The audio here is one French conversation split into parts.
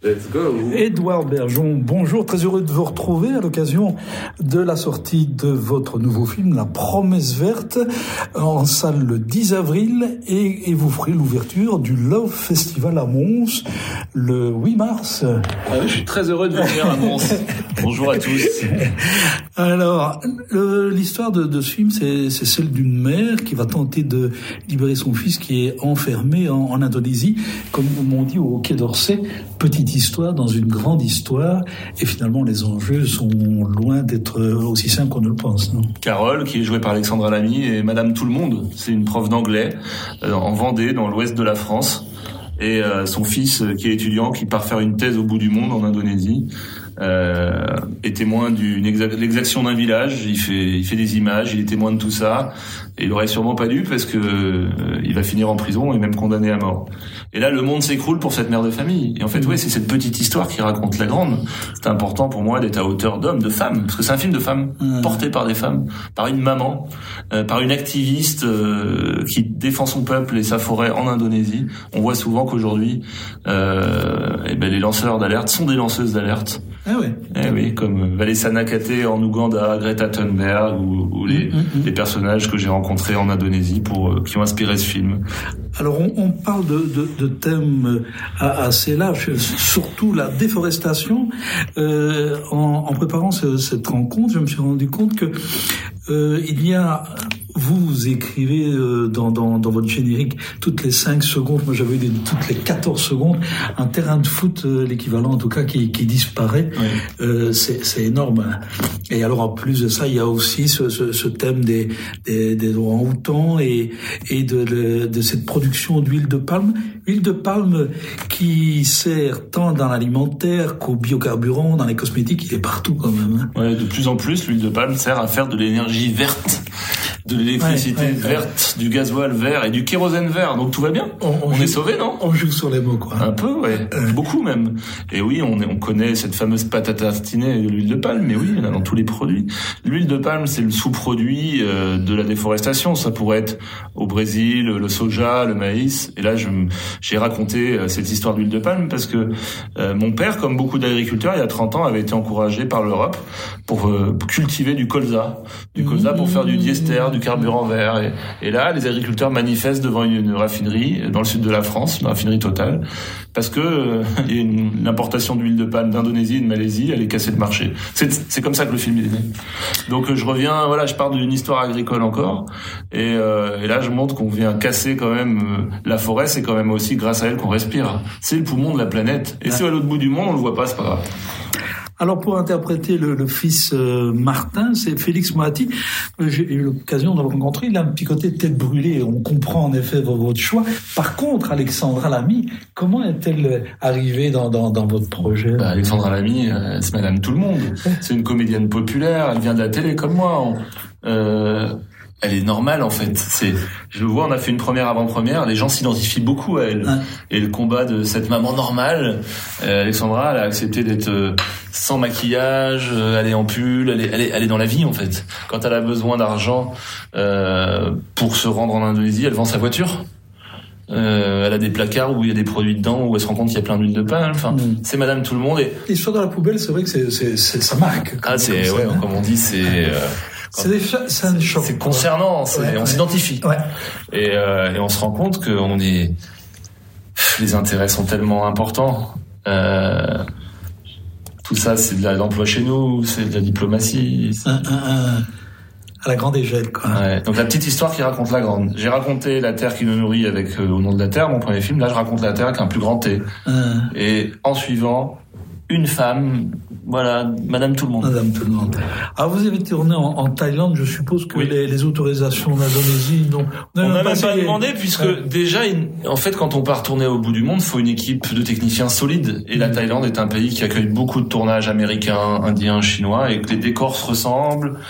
Let's go. Édouard Bergeon, bonjour, très heureux de vous retrouver à l'occasion de la sortie de votre nouveau film, La Promesse Verte, en salle le 10 avril, et vous ferez l'ouverture du Love Festival à Mons le 8 mars. Ah oui, je suis très heureux de venir à Mons. Bonjour à tous. Alors, l'histoire de ce film, c'est celle d'une mère qui va tenter de libérer son fils qui est enfermé en Indonésie, comme on dit au Quai d'Orsay, petite histoire dans une grande histoire, et finalement les enjeux sont loin d'être aussi simples qu'on ne le pense. Non ? Carole, qui est jouée par Alexandra Lamy, et Madame Tout le Monde, c'est une prof d'anglais en Vendée, dans l'ouest de la France, et son fils qui est étudiant, qui part faire une thèse au bout du monde en Indonésie, est témoin d'une l'exaction d'un village. Il fait des images, il est témoin de tout ça, et il aurait sûrement pas dû, parce que il va finir en prison et même condamné à mort. Et là, le monde s'écroule pour cette mère de famille. Et en fait, ouais, c'est cette petite histoire qui raconte la grande. C'est important pour moi d'être à hauteur d'homme, de femme, parce que c'est un film de femmes, porté par des femmes, par une maman, par une activiste qui défend son peuple et sa forêt en Indonésie. On voit souvent qu'aujourd'hui, les lanceurs d'alerte sont des lanceuses d'alerte. Ah ouais. Eh oui, comme Vanessa Nakate en Ouganda, Greta Thunberg ou les personnages que j'ai rencontrés en Indonésie qui ont inspiré ce film. Alors on parle de thèmes assez larges, surtout la déforestation. En préparant cette rencontre, je me suis rendu compte que il y a... Vous écrivez dans votre générique toutes les 5 secondes, moi j'avais eu toutes les 14 secondes, un terrain de foot, l'équivalent en tout cas, qui disparaît. Oui. C'est énorme. Et alors en plus de ça, il y a aussi ce thème des orang-outans et de cette production d'huile de palme. Huile de palme qui sert tant dans l'alimentaire qu'au biocarburant, dans les cosmétiques, il est partout quand même. Hein. Ouais, de plus en plus, l'huile de palme sert à faire de l'énergie verte, de l'électricité verte, du gasoil vert et du kérosène vert. Donc tout va bien. On est sauvé, non ? On joue sur les mots, quoi. Un peu, ouais. Beaucoup même. Et oui, on connaît cette fameuse pâte à tartiner de l'huile de palme, mais oui, il y en a dans tous les produits. L'huile de palme, c'est le sous-produit de la déforestation. Ça pourrait être au Brésil, le soja, le maïs. Et là, j'ai raconté cette histoire d'huile de palme parce que mon père, comme beaucoup d'agriculteurs, il y a 30 ans, avait été encouragé par l'Europe pour cultiver du colza. Du colza pour faire du diester, du carburant vert. Et là, les agriculteurs manifestent devant une raffinerie dans le sud de la France, une raffinerie Total, parce que il y a une importation d'huile de palme d'Indonésie et de Malaisie, elle est cassée le marché. C'est comme ça que le film est né. Donc je reviens, voilà, je pars d'une histoire agricole encore, et là je montre qu'on vient casser quand même la forêt. C'est quand même aussi grâce à elle qu'on respire. C'est le poumon de la planète. Et si à l'autre bout du monde on le voit pas, c'est pas grave. Alors pour interpréter le fils Martin, c'est Félix Moati. J'ai eu l'occasion de le rencontrer. Il a un petit côté tête brûlée. On comprend en effet votre choix. Par contre, Alexandra Lamy, comment est-elle arrivée dans votre projet ? Alexandra Lamy, c'est Madame Tout le Monde. C'est une comédienne populaire. Elle vient de la télé comme moi. Elle est normale en fait. Je le vois, on a fait une première avant-première, les gens s'identifient beaucoup à elle. Et le combat de cette maman normale, Alexandra, elle a accepté d'être sans maquillage, elle est en pull, elle est dans la vie en fait. Quand elle a besoin d'argent pour se rendre en Indonésie, elle vend sa voiture. Elle a des placards où il y a des produits dedans, où elle se rend compte qu'il y a plein d'huile de palme. Enfin, c'est Madame Tout le Monde. Et l'histoire de la poubelle, c'est vrai que c'est ça marque. Comme on dit, c'est un choc. C'est concernant, on s'identifie. Ouais. Et on se rend compte que les intérêts sont tellement importants. Tout ça, c'est de l'emploi chez nous, c'est de la diplomatie. À la grande échelle, quoi. Ouais. Donc la petite histoire qui raconte la grande. J'ai raconté La Terre qui nous nourrit avec Au nom de la Terre, mon premier film. Là, je raconte la Terre avec un plus grand T. Et en suivant, une femme, voilà, Madame Tout le Monde. Madame Tout le Monde. Alors vous avez tourné en Thaïlande, je suppose que les autorisations d'Indonésie, non. On n'a même pas demandé, puisque déjà, en fait, quand on part tourner au bout du monde, il faut une équipe de techniciens solides. Et la Thaïlande est un pays qui accueille beaucoup de tournages américains, indiens, chinois, et que les décors se ressemblent.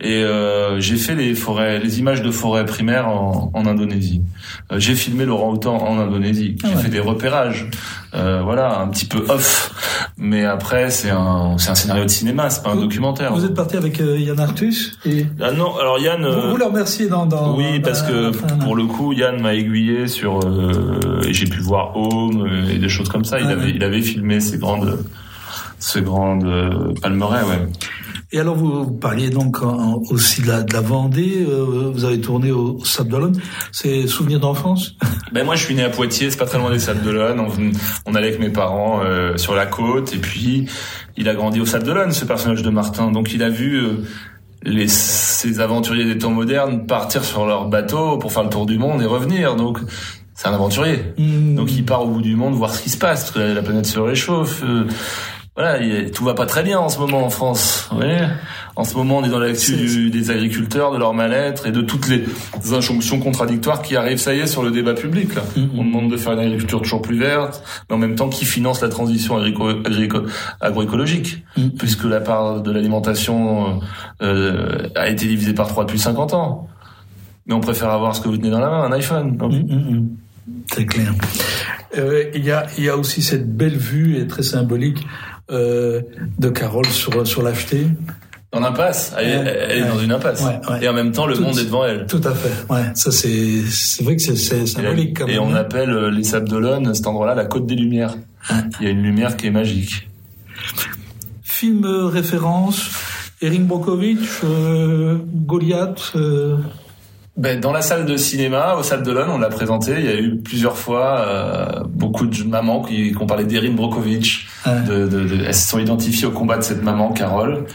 Et j'ai fait les images de forêt primaires en Indonésie. J'ai filmé l'orang-outan en Indonésie. J'ai fait des repérages, voilà, un petit peu off. Mais après, c'est un scénario de cinéma, c'est pas un documentaire. Vous êtes parti avec Yann Arthus Ah non, alors Yann. Vous le remerciez dans. Oui, parce que pour le coup, Yann m'a aiguillé sur. Et j'ai pu voir Home et des choses comme ça. Il avait filmé ces grandes palmeraies, ouais. Et alors vous parliez donc aussi de la Vendée, vous avez tourné au Sables d'Olonne, c'est souvenirs d'enfance? Ben moi je suis né à Poitiers, c'est pas très loin des Sables d'Olonne, on allait avec mes parents sur la côte, et puis il a grandi au Sables d'Olonne, ce personnage de Martin, donc il a vu ces aventuriers des temps modernes partir sur leur bateau pour faire le tour du monde et revenir, donc c'est un aventurier. Donc il part au bout du monde voir ce qui se passe, parce que la planète se réchauffe. Voilà, tout va pas très bien en ce moment en France. Vous voyez, en ce moment, on est dans l'actu des agriculteurs, de leur mal-être et de toutes les injonctions contradictoires qui arrivent, ça y est, sur le débat public. Là. On demande de faire une agriculture toujours plus verte, mais en même temps, qui finance la transition agroécologique, puisque la part de l'alimentation a été divisée par 3 depuis 50 ans. Mais on préfère avoir ce que vous tenez dans la main, un iPhone. C'est clair. Il y a aussi cette belle vue et très symbolique de Carole sur la Jetée. Dans l'impasse, elle est dans une impasse. Et en même temps, le monde est devant elle. Tout à fait. Ouais, ça c'est vrai que c'est symbolique. Et on appelle les Sables d'Olonne, cet endroit-là, la Côte des Lumières. Il y a une lumière qui est magique. Film référence, Erin Brockovich, Goliath. Ben, dans la salle de cinéma, au Sables d'Olonne, on l'a présenté. Il y a eu plusieurs fois beaucoup de mamans qui ont parlé d'Erin Brockovich. Elles se sont identifiées au combat de cette maman, Carole.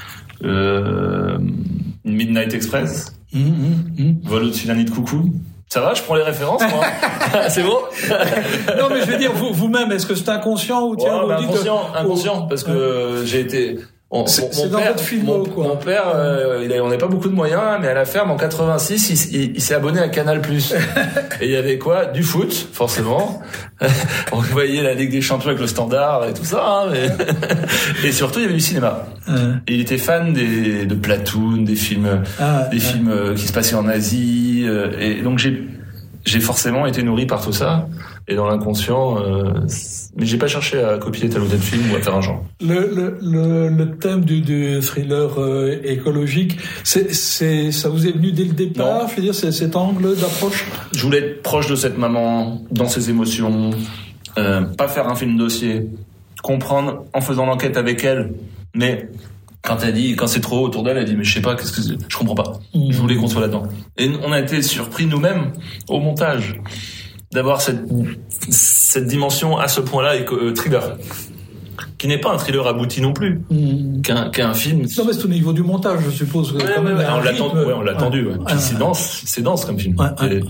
Midnight Express. Vol au-dessus d'un nid de coucou. Ça va, je prends les références, moi. C'est bon? Non, mais je veux dire, vous-même, est-ce que c'est inconscient ou tiens, vous dites inconscient, parce que j'ai été. C'est dans votre film, quoi. Mon père, on n'a pas beaucoup de moyens, mais à la ferme, en 86, il s'est abonné à Canal+. Et il y avait quoi? Du foot, forcément. On voyait la Ligue des Champions avec le Standard et tout ça, hein, mais... Et surtout, il y avait du cinéma. Et il était fan de Platoon, des films films qui se passaient en Asie, et donc j'ai forcément été nourri par tout ça. Et dans l'inconscient, mais j'ai pas cherché à copier tel ou tel film ou à faire un genre. Le thème du thriller écologique, ça vous est venu dès le départ? Non. Je veux dire, c'est cet angle d'approche. Je voulais être proche de cette maman, dans ses émotions, pas faire un film dossier, comprendre en faisant l'enquête avec elle, mais quand c'est trop autour d'elle, elle dit mais je sais pas, je comprends pas. Je voulais qu'on soit là-dedans. Et on a été surpris nous-mêmes au montage d'avoir cette dimension à ce point-là thriller, qui n'est pas un thriller abouti non plus, qu'un film. Non, mais c'est au niveau du montage, je suppose. On l'a tendu. Puis c'est dense comme film.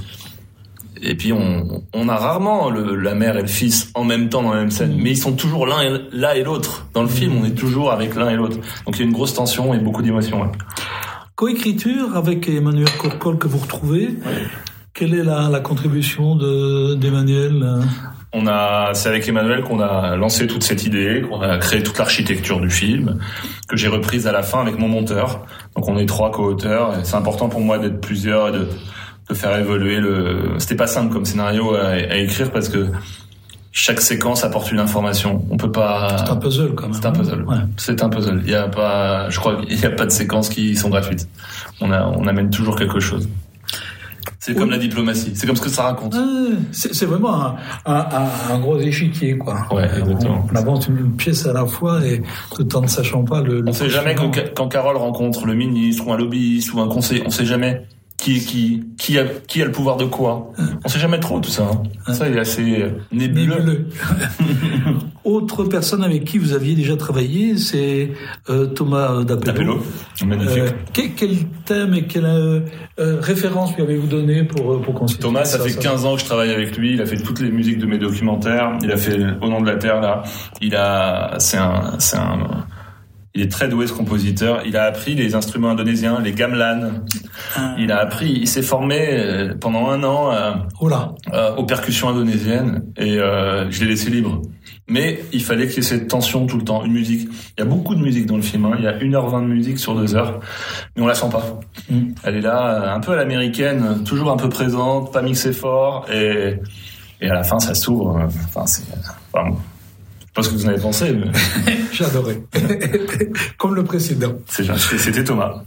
Et puis on a rarement la mère et le fils en même temps dans la même scène, mais ils sont toujours l'un et l'autre. Dans le film, on est toujours avec l'un et l'autre. Donc il y a une grosse tension et beaucoup d'émotions. Ouais. Coécriture avec Emmanuel Courcol que vous retrouvez. Quelle est la contribution d'Emmanuel? C'est avec Emmanuel qu'on a lancé toute cette idée, qu'on a créé toute l'architecture du film, que j'ai reprise à la fin avec mon monteur. Donc on est 3 co-auteurs, et c'est important pour moi d'être plusieurs et de faire évoluer C'était pas simple comme scénario à écrire parce que chaque séquence apporte une information. On peut pas. C'est un puzzle quand même. C'est un puzzle. Ouais. C'est un puzzle. Je crois qu'il y a pas de séquences qui sont gratuites. On amène toujours quelque chose. C'est comme la diplomatie. C'est comme ce que ça raconte. C'est vraiment un gros échiquier, quoi. Ouais, exactement. On avance une pièce à la fois et tout en ne sachant pas on sait jamais quand Carole rencontre le ministre ou un lobbyiste ou un conseiller, on sait jamais qui a le pouvoir de quoi. On sait jamais trop tout ça. Ça, il est assez nébuleux. Autre personne avec qui vous aviez déjà travaillé, c'est Thomas Dappello. Magnifique. Quel thème et quelle référence lui avez-vous donné pour constituer Thomas, ça fait 15 ans que je travaille avec lui. Il a fait toutes les musiques de mes documentaires. Il a fait Au nom de la terre, là. Il Il est très doué, ce compositeur. Il a appris les instruments indonésiens, les gamelan. Il s'est formé pendant 1 an aux percussions indonésiennes et je l'ai laissé libre. Mais il fallait qu'il y ait cette tension tout le temps, une musique. Il y a beaucoup de musique dans le film, Il y a 1h20 de musique sur 2 heures, mais on la sent pas. Elle est là, un peu à l'américaine, toujours un peu présente, pas mixée fort, et à la fin, ça s'ouvre. Je sais pas ce que vous en avez pensé, mais... J'ai adoré. Comme le précédent. C'était Thomas.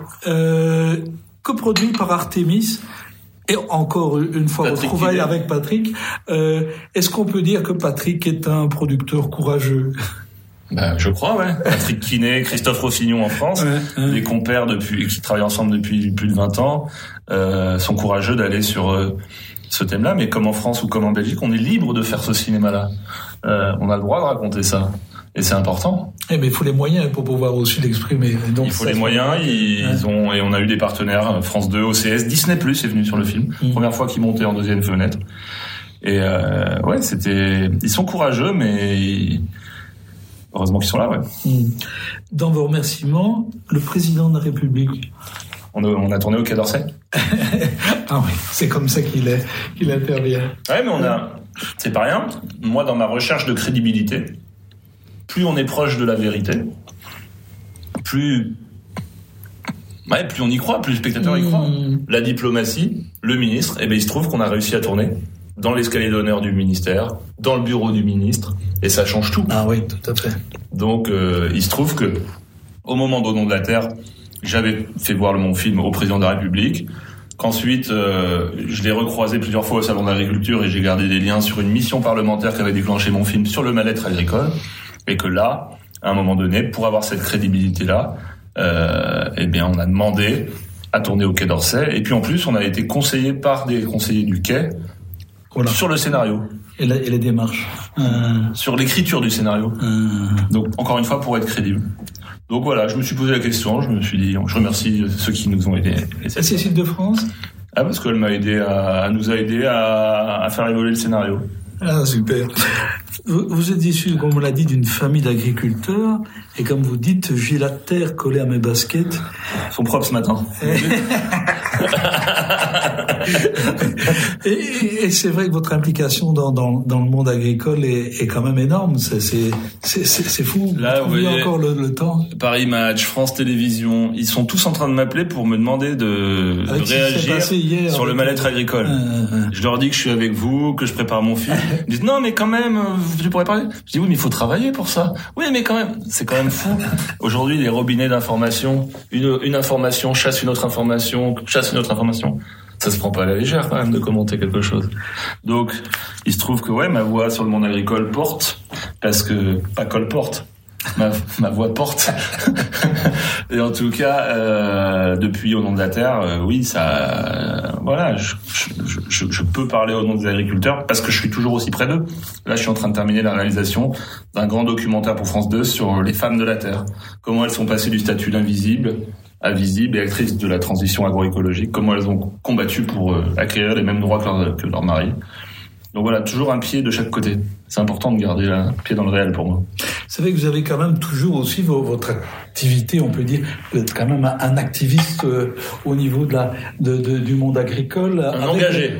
Coproduit par Artemis. Et encore une fois, retrouvailles avec Patrick. Est-ce qu'on peut dire que Patrick est un producteur courageux? Je crois, ouais. Patrick Quinet, Christophe Rossignon en France, des compères qui travaillent ensemble depuis plus de 20 ans, sont courageux d'aller sur ce thème-là. Mais comme en France ou comme en Belgique, on est libre de faire ce cinéma-là. On a le droit de raconter ça. Et c'est important. Mais il faut les moyens pour pouvoir aussi l'exprimer. Donc, il faut les moyens. Et on a eu des partenaires, France 2, OCS, Disney Plus est venu sur le film. Première fois qu'ils montaient en deuxième fenêtre. Et ils sont courageux, mais heureusement qu'ils sont là, Dans vos remerciements, le président de la République. On a tourné au Quai d'Orsay. Ah oui, c'est comme ça qu'il intervient. Ouais, mais c'est pas rien. Moi, dans ma recherche de crédibilité, plus on est proche de la vérité, plus on y croit, plus le spectateur y croit. La diplomatie, le ministre, il se trouve qu'on a réussi à tourner dans l'escalier d'honneur du ministère, dans le bureau du ministre, et ça change tout. Ah oui, tout à fait. Donc, il se trouve que, au moment d'Au nom de la Terre, j'avais fait voir mon film au président de la République, qu'ensuite, je l'ai recroisé plusieurs fois au Salon de l'Agriculture et j'ai gardé des liens sur une mission parlementaire qui avait déclenché mon film sur le mal-être agricole. Et que là, à un moment donné, pour avoir cette crédibilité-là, on a demandé à tourner au Quai d'Orsay. Et puis en plus, on a été conseillé par des conseillers du Quai sur le scénario. Et les démarches. Sur l'écriture du scénario. Donc, encore une fois, pour être crédible. Donc voilà, je me suis posé la question, je me suis dit, je remercie ceux qui nous ont aidés. Et Cécile de France ? Parce qu'elle nous a aidé à faire évoluer le scénario. Ah, super. Vous êtes issu, comme on l'a dit, d'une famille d'agriculteurs, et comme vous dites, j'ai la terre collée à mes baskets. Ils sont propres ce matin. Et c'est vrai que votre implication dans le monde agricole est quand même énorme. C'est fou. Là, vous voyez, encore le temps. Paris Match, France Télévisions, ils sont tous en train de m'appeler pour me demander de réagir sur le mal-être agricole. Je leur dis que je suis avec vous, que je prépare mon film. Ils disent non, mais quand même, tu pourrais parler. Je dis oui, mais il faut travailler pour ça. Oui, mais quand même, c'est quand même fou. Aujourd'hui, les robinets d'information, une information chasse une autre information, Ça se prend pas à la légère quand même de commenter quelque chose. Donc, il se trouve que ma voix sur le monde agricole porte, parce que pas colporte. Ma voix porte. Et en tout cas, depuis Au nom de la Terre, je peux parler au nom des agriculteurs parce que je suis toujours aussi près d'eux. Là, je suis en train de terminer la réalisation d'un grand documentaire pour France 2 sur les femmes de la terre. Comment elles sont passées du statut d'invisible à visible et actrices de la transition agroécologique. Comment elles ont combattu pour acquérir les mêmes droits que leur mari. Donc voilà, toujours un pied de chaque côté. C'est important de garder un pied dans le réel pour moi. C'est vrai que vous avez quand même toujours aussi votre activité, on peut dire, vous êtes quand même un activiste au niveau du monde agricole. Un engagé.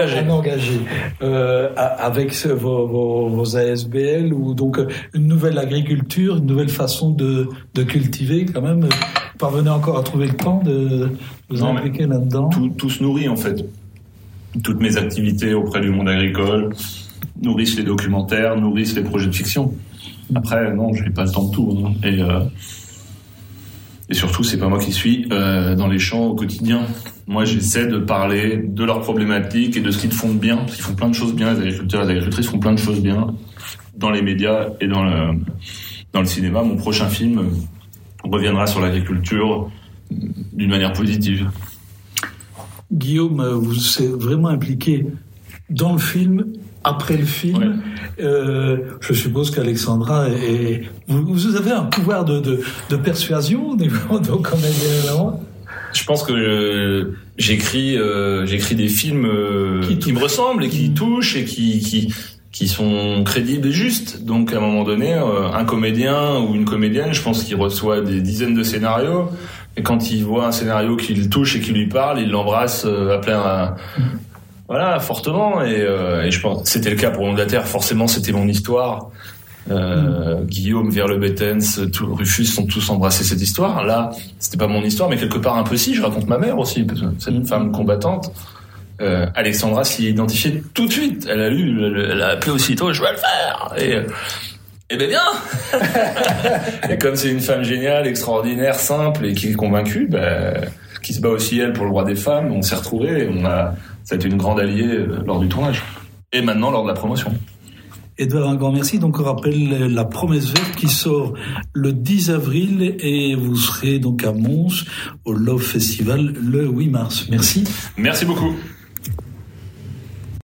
Avec vos ASBL ou donc une nouvelle agriculture, une nouvelle façon de cultiver quand même. Vous parvenez encore à trouver le temps de vous impliquer là-dedans? Tout se nourrit en fait. Toutes mes activités auprès du monde agricole nourrissent les documentaires, nourrissent les projets de fiction. Après, non, je n'ai pas le temps de tout. Hein. Et surtout, c'est pas moi qui suis dans les champs au quotidien. Moi, j'essaie de parler de leurs problématiques et de ce qu'ils font de bien. Parce qu'ils font plein de choses bien, les agriculteurs et les agricultrices font plein de choses bien dans les médias et dans le cinéma. Mon prochain film reviendra sur l'agriculture d'une manière positive. Guillaume, vous êtes vraiment impliqué dans le film, après le film. Ouais. Je suppose qu'Alexandra vous avez un pouvoir de persuasion au niveau de comédien. Je pense que j'écris des films qui me ressemblent et qui touchent et qui qui sont crédibles et justes. Donc à un moment donné, un comédien ou une comédienne, je pense qu'il reçoit des dizaines de scénarios, et quand il voit un scénario qui le touche et qui lui parle, il l'embrasse à plein, fortement. Et je pense que c'était le cas pour Long de la Terre. Forcément, c'était mon histoire. Guillaume, Verle-Bettens, Rufus sont tous embrassés cette histoire. Là, c'était pas mon histoire, mais quelque part un peu si. Je raconte ma mère aussi, c'est une femme combattante. Alexandra s'y est identifiée tout de suite. Elle a lu, elle a appelé aussitôt, je vais le faire. Et ben bien. Et comme c'est une femme géniale, extraordinaire, simple et qui est convaincue, qui se bat aussi elle pour le droit des femmes, on s'est retrouvés. Ça a été une grande alliée lors du tournage. Et maintenant lors de la promotion. Edouard, un grand merci. Donc, on rappelle La Promesse Verte qui sort le 10 avril et vous serez donc à Mons au Love Festival le 8 mars. Merci. Merci beaucoup.